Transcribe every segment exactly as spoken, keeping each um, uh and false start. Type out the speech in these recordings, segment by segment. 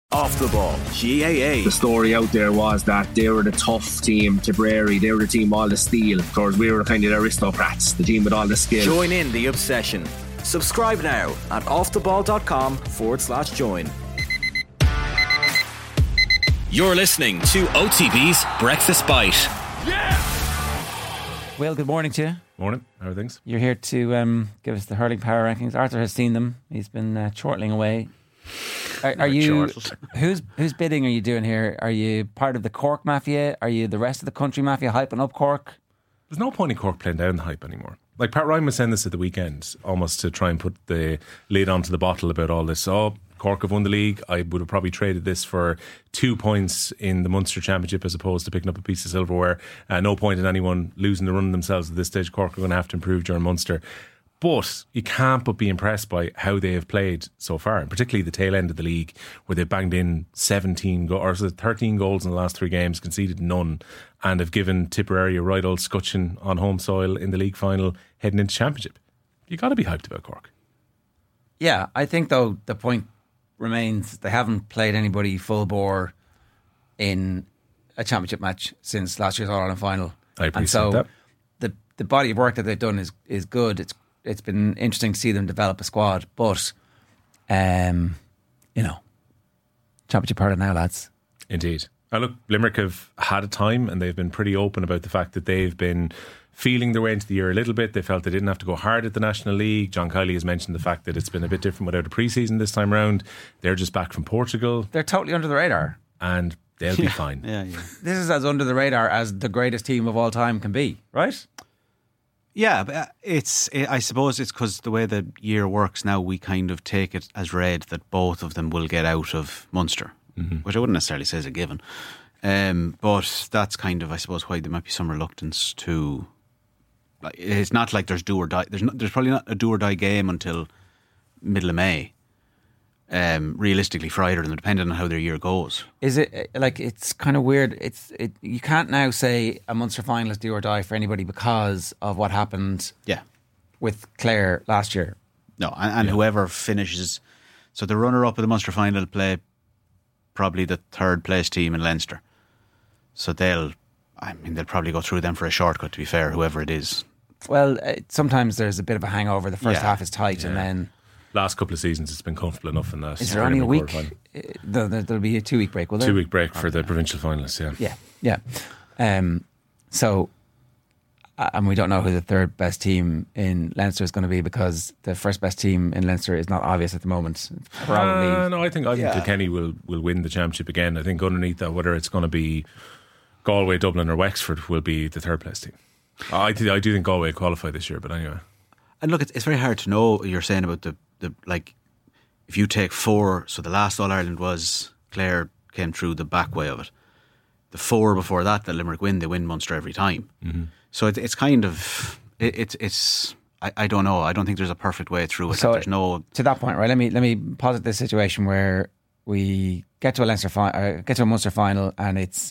Off the Ball, G A A. The story out there was that they were the tough team, Tipperary. They were the team with all the steel. Of course, we were kind of the aristocrats, the team with all the skill. Join in the obsession. Subscribe now at offtheball.com forward slash join. You're listening to O T B's Breakfast Bite. Yeah! Well, good morning to you. Morning. How are things? You're here to um, give us the hurling power rankings. Arthur has seen them. He's been uh, chortling away. Are, are you who's who's bidding are you doing here? Are you part of the Cork Mafia? Are you the rest of the country mafia hyping up Cork? There's no point in Cork playing down the hype anymore. Like Pat Ryan was saying this at the weekend, almost to try and put the lid onto the bottle about all this. Oh, Cork have won the league. I would have probably traded this for two points in the Munster Championship as opposed to picking up a piece of silverware. Uh, no point in anyone losing the run themselves at this stage. Cork are going to have to improve during Munster. But you can't but be impressed by how they have played so far, and particularly the tail end of the league, where they banged in seventeen go- or thirteen goals in the last three games, conceded none, and have given Tipperary a right old scutcheon on home soil in the league final heading into Championship. You got to be hyped about Cork. Yeah, I think though the point remains they haven't played anybody full bore in a Championship match since last year's All Ireland final. I appreciate and so that. The the body of work that they've done is is good. It's It's been interesting to see them develop a squad, but, um, you know, Championship part of now, lads. Indeed. Now look, Limerick have had a time and they've been pretty open about the fact that they've been feeling their way into the year a little bit. They felt they didn't have to go hard at the National League. John Kiley has mentioned the fact that it's been a bit different without a pre-season this time round. They're just back from Portugal. They're totally under the radar. And they'll be yeah. fine. Yeah, yeah. This is as under the radar as the greatest team of all time can be, right? Yeah, but it's. It, I suppose it's because the way the year works now, we kind of take it as read that both of them will get out of Munster, mm-hmm. which I wouldn't necessarily say is a given. Um, but that's kind of, I suppose, why there might be some reluctance to. Like, it's not like there's do or die. There's not, there's probably not a do or die game until middle of May. Um, realistically, for either of them, depending on how their year goes. Is it like it's kind of weird? It's it, you can't now say a Munster final is do or die for anybody because of what happened. Yeah. With Clare last year. No, and, and yeah. whoever finishes, so the runner-up of the Munster final play probably the third place team in Leinster. So they'll, I mean, they'll probably go through them for a shortcut. To be fair, whoever it is. Well, uh, sometimes there's a bit of a hangover. The first Yeah. half is tight, Yeah. and then. Last couple of seasons, it's been comfortable enough in that. Is there only a week? Uh, there, there'll be a two week break, will there? Two week break for the provincial finalists, yeah. Yeah, yeah. Um, so, uh, and we don't know who the third best team in Leinster is going to be because the first best team in Leinster is not obvious at the moment. It's probably. Uh, no, I think I think Yeah. Kilkenny will, will win the championship again. I think underneath that, whether it's going to be Galway, Dublin, or Wexford, will be the third place team. I th- I do think Galway qualify this year, but anyway. And look, it's, it's very hard to know what you're saying about the, the like, if you take four, so the last All Ireland was Clare came through the back way of it. The four before that, that Limerick win, they win Munster every time. Mm-hmm. So it, it's kind of, it, it's, it's I, I don't know. I don't think there's a perfect way through it. So there's no to that point, right? Let me let me posit this situation where we get to a Leinster fi- uh, get to a Munster final, and it's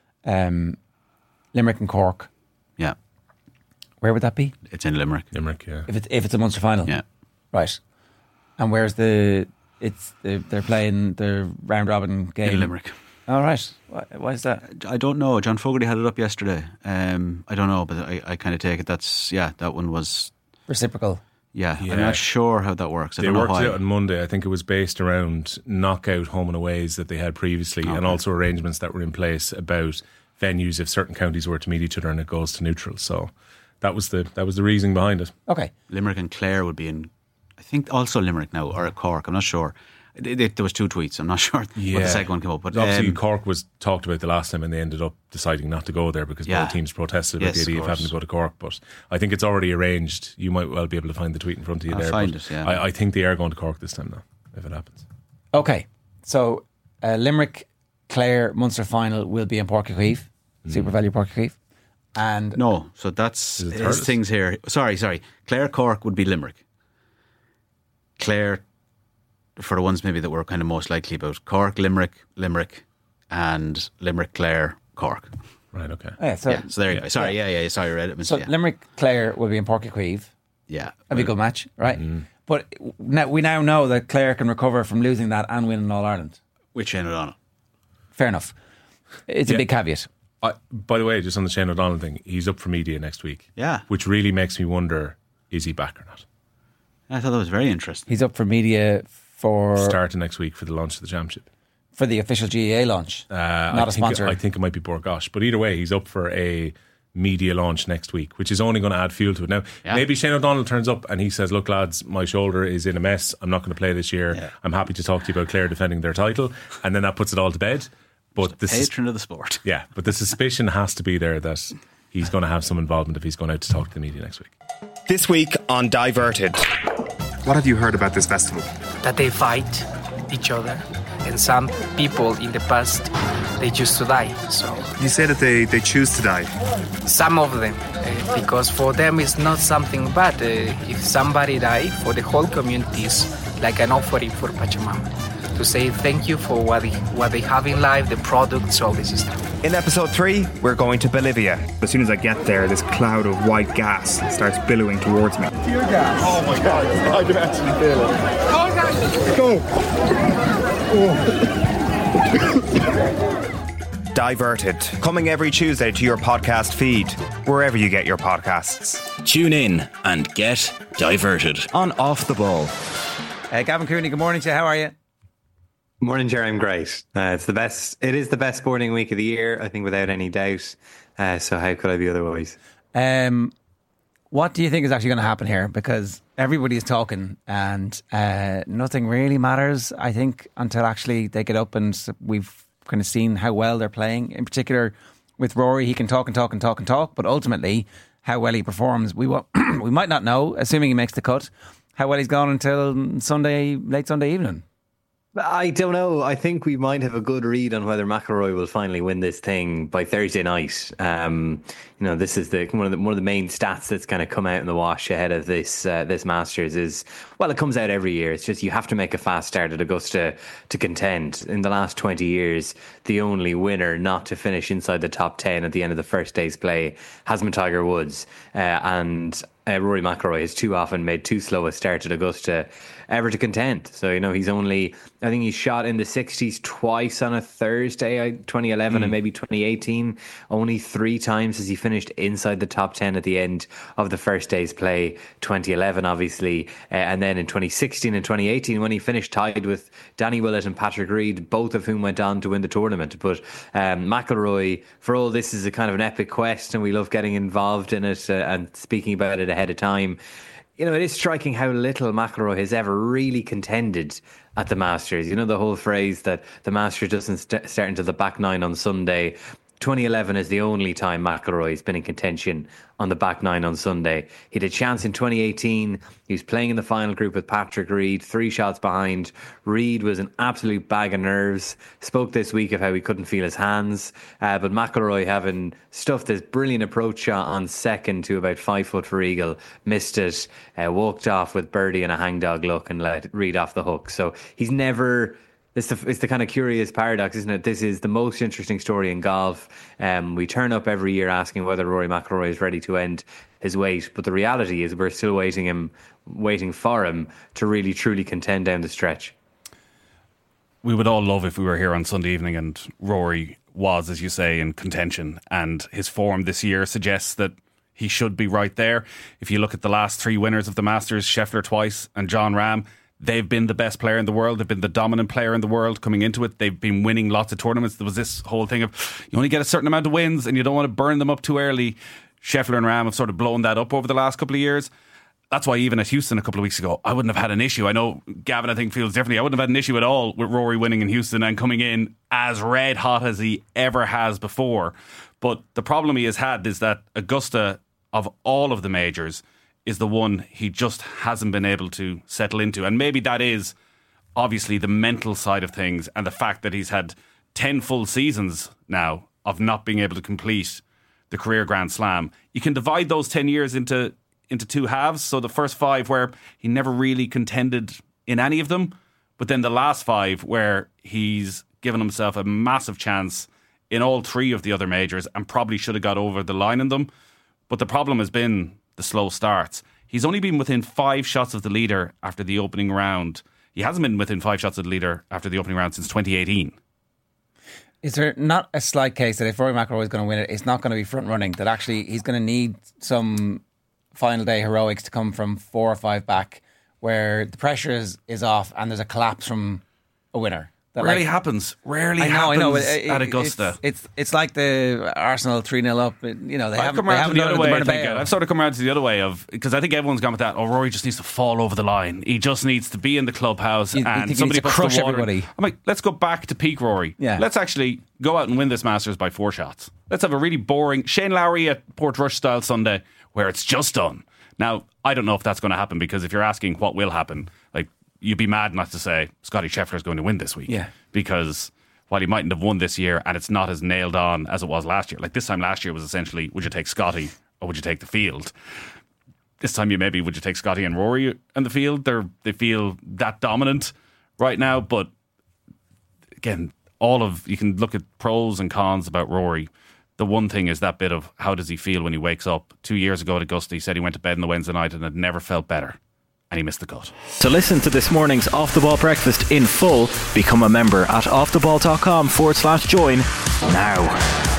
um, Limerick and Cork. Yeah. Where would that be? It's in Limerick. Limerick, yeah. If it's if it's a Munster final, Yeah. right. And where's the? It's the, they're playing the round robin game In Limerick. All right. Why, why is that? I don't know. John Fogarty had it up yesterday. Um, I don't know, but I, I kind of take it that's, yeah, that one was, Reciprocal. yeah, Yeah. I'm not sure how that works. I They don't know worked why. it out on Monday. I think it was based around knockout home and aways that they had previously, Okay. and also arrangements that were in place about venues if certain counties were to meet each other and it goes to neutral. So that was the that was the reasoning behind it. Okay. Limerick and Clare would be in, I think also Limerick now, or at Cork, I'm not sure. It, it, there was two tweets, I'm not sure what the second one came up. But obviously um, Cork was talked about the last time and they ended up deciding not to go there because Yeah. both teams protested about Yes, the idea of of having course. to go to Cork. But I think it's already arranged. You might well be able to find the tweet in front of you I'll there. find but it, yeah. I, I think they are going to Cork this time now, if it happens. Okay. So uh, Limerick, Clare, Munster final will be in Páirc Uí Chaoimh, Super Value Páirc Uí Chaoimh. And no, so that's Is it there's third? things here. Sorry, sorry. Clare Cork would be Limerick. Clare, for the ones maybe that we're kind of most likely about, Cork, Limerick, Limerick, and Limerick, Clare, Cork. Right, okay. oh, yeah, so, yeah, so there you go. Sorry, yeah, yeah, yeah sorry, I read it. so yeah. Limerick, Clare will be in Páirc Uí Chaoimh. yeah. That'd be a good match, right? But now, we now know that Clare can recover from losing that and winning All Ireland. With Shane O'Donnell. Fair enough. It's Yeah. a big caveat. I, by the way, just on the Shane O'Donnell thing, he's up for media next week. Yeah. Which really makes me wonder, is he back or not? I thought that was very interesting. He's up for media for Starting next week for the launch of the championship. for the official G A A launch. Uh, Not I a think, sponsor. I think it might be Borgosh. But either way, he's up for a media launch next week, which is only going to add fuel to it. Now, Yeah. maybe Shane O'Donnell turns up and he says, look, lads, my shoulder is in a mess. I'm not going to play this year. Yeah. I'm happy to talk to you about Clare defending their title. And then that puts it all to bed. But this is, Patron of the sport. yeah, but the suspicion has to be there that he's going to have some involvement if he's going out to talk to the media next week. This week on Diverted. What have you heard about this festival? That they fight each other, and some people in the past they used to die. So You say that they, they choose to die. some of them, uh, because for them it's not something bad. Uh, if somebody die, for the whole community is like an offering for Pachamama to say thank you for what they, what they have in life, the products, all this stuff. In episode three, we're going to Bolivia. As soon as I get there, this cloud of white gas starts billowing towards me. Diverted. Coming every Tuesday to your podcast feed, wherever you get your podcasts. Tune in and get diverted on Off the Ball. Uh, Gavin Cooney, good morning to you. How are you? Morning, Jerry. I'm great. Uh, it's the best. It is the best sporting week of the year, I think, without any doubt. Uh, so how could I be otherwise? Um, what do you think is actually going to happen here? Because everybody is talking and uh, nothing really matters, I think, until actually they get up and we've kind of seen how well they're playing. In particular, with Rory, he can talk and talk and talk and talk, but ultimately, how well he performs, we will, we might not know, assuming he makes the cut, how well he's gone until Sunday, late Sunday evening. I don't know. I think we might have a good read on whether McIlroy will finally win this thing by Thursday night. Um, you know, this is the one of the one of the main stats that's kind of come out in the wash ahead of this uh, this Masters is, well, it comes out every year. It's just you have to make a fast start at Augusta to contend. In the last twenty years, the only winner not to finish inside the top ten at the end of the first day's play has been Tiger Woods, uh, and Uh, Rory McIlroy has too often made too slow a start at Augusta ever to contend. So, you know, he's only, I think he's shot in the sixties twice on a Thursday, twenty eleven mm. and maybe twenty eighteen. Only three times has he finished inside the top ten at the end of the first day's play, twenty eleven, obviously. Uh, and then in twenty sixteen and twenty eighteen, when he finished tied with Danny Willett and Patrick Reed, both of whom went on to win the tournament. But um, McIlroy, for all this is a kind of an epic quest and we love getting involved in it uh, and speaking about it ahead of time. You know, it is striking how little McIlroy has ever really contended at the Masters. You know, the whole phrase that the Masters doesn't st- start into the back nine on Sunday. twenty eleven is the only time McIlroy has been in contention on the back nine on Sunday. He had a chance in twenty eighteen. He was playing in the final group with Patrick Reed, three shots behind. Reed was an absolute bag of nerves. Spoke this week of how he couldn't feel his hands. Uh, but McIlroy, having stuffed this brilliant approach shot on second to about five foot for eagle, missed it, uh, walked off with birdie and a hangdog look and let Reed off the hook. So he's never... It's the, it's the kind of curious paradox, isn't it? This is the most interesting story in golf. Um, we turn up every year asking whether Rory McIlroy is ready to end his wait, but the reality is we're still waiting him, waiting for him to really truly contend down the stretch. We would all love if we were here on Sunday evening and Rory was, as you say, in contention, and his form this year suggests that he should be right there. If you look at the last three winners of the Masters, Scheffler twice and John Rahm, they've been the best player in the world. They've been the dominant player in the world coming into it. They've been winning lots of tournaments. There was this whole thing of you only get a certain amount of wins and you don't want to burn them up too early. Scheffler and Rahm have sort of blown that up over the last couple of years. That's why even at Houston a couple of weeks ago, I wouldn't have had an issue. I know Gavin, I think, feels differently. I wouldn't have had an issue at all with Rory winning in Houston and coming in as red hot as he ever has before. But the problem he has had is that Augusta, of all of the majors, is the one he just hasn't been able to settle into. And maybe that is obviously the mental side of things and the fact that he's had ten full seasons now of not being able to complete the career Grand Slam. You can divide those ten years into into two halves. So the first five where he never really contended in any of them, but then the last five where he's given himself a massive chance in all three of the other majors and probably should have got over the line in them. But the problem has been the slow starts. He's only been within five shots of the leader after the opening round. He hasn't been within five shots of the leader after the opening round since twenty eighteen. Is there not a slight case that if Rory McIlroy is going to win it, it's not going to be front running, that actually he's going to need some final day heroics to come from four or five back where the pressure is, is off and there's a collapse from a winner? That Rarely like, happens. Rarely I know, happens I know, it, at Augusta. It's, it's it's like the Arsenal three nil up. You know, they I've haven't, come they around haven't to the done other way. it I at the think. Bernabeu. I've sort of come around to the other way of because I think everyone's gone with that. Oh, Rory just needs to fall over the line. He just needs to be in the clubhouse You- you and think he somebody needs to puts crush the water. everybody? I'm like, let's go back to peak Rory. Yeah. Let's actually go out and win this Masters by four shots. Let's have a really boring Shane Lowry at Portrush style Sunday where it's just done. Now, I don't know if that's going to happen because if you're asking what will happen, like you'd be mad not to say Scotty Scheffler is going to win this week. Yeah. Because while he mightn't have won this year and it's not as nailed on as it was last year. Like this time last year was essentially, would you take Scotty or would you take the field? This time you maybe, would you take Scotty and Rory in the field? They're, they feel that dominant right now. But again, all of, you can look at pros and cons about Rory. The one thing is that bit of how does he feel when he wakes up? Two years ago at Augusta, he said he went to bed on the Wednesday night and had never felt better. And he missed the cut. To listen to this morning's Off the Ball breakfast in full, become a member at offtheball.com forward slash join now.